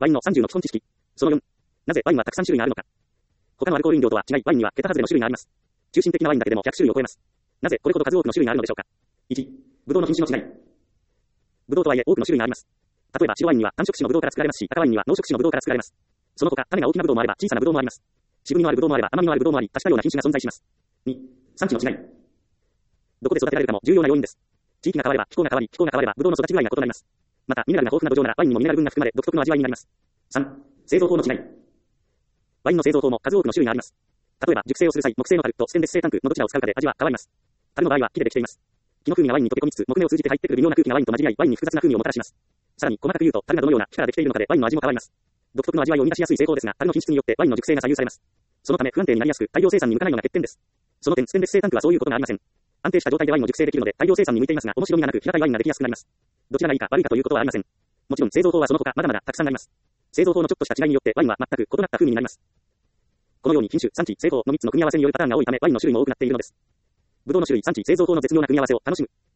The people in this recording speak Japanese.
ワインの30の基本知識。その4。なぜワインはたくさん種類があるのか。他のアルコール飲料とは違い、ワインには桁外れの種類があります。中心的なワインだけでも100種類を超えます。なぜこれほど数多くの種類があるのでしょうか。1、ブドウの品種の違い。ブドウとはいえ多くの種類があります。例えば白ワインには単色種のブドウから作られますし、赤ワインには濃色種のブドウから作られます。その他、種が大きなブドウもあれば小さなブドウもあります。渋みのあるブドウもあれば甘みのあるブドウもあり、多種多様な品種が存在します。2、産地の違い。どこで育てられるかも重要な要因です。地域が変われば気候が変わり、気候が変わればブドウの育ち具合が異なります。また、ミネラルが豊富な土壌ならワインにもミネラル分が含まれ、独特の味わいになります。3、製造法の違い。ワインの製造法も数多くの種類があります。例えば、熟成をする際、木製の樽とステンレス製タンクのどちらを使うかで味は変わります。樽の場合は木でできています。木の風味がワインに溶け込みつつ、木目を通じて入ってくる微妙な空気がワインと混じり合い、ワインに複雑な風味をもたらします。さらに、細かく言うと、樽がどのような木からできているのかでワインの味も変わります。独特の味わいを生み出しやすい製法ですが、樽の品質によってワインの熟成が左右されます。そのため不安定になりやすく、大量生産に向かないのが欠点です。その点、ステンレス製タンクはそういうことがありません。安定した状態でワインを熟成できるので、大量生産に向いていますが、面白みがなく、平たいワインができやすくなります。どちらがいいか悪いかということはありません。もちろん製造法はその他まだまだたくさんあります。製造法のちょっとした違いによってワインは全く異なった風味になります。このように品種、産地、製法の3つの組み合わせによるパターンが多いため、ワインの種類も多くなっているのです。ブドウの種類、産地、製造法の絶妙な組み合わせを楽しむ。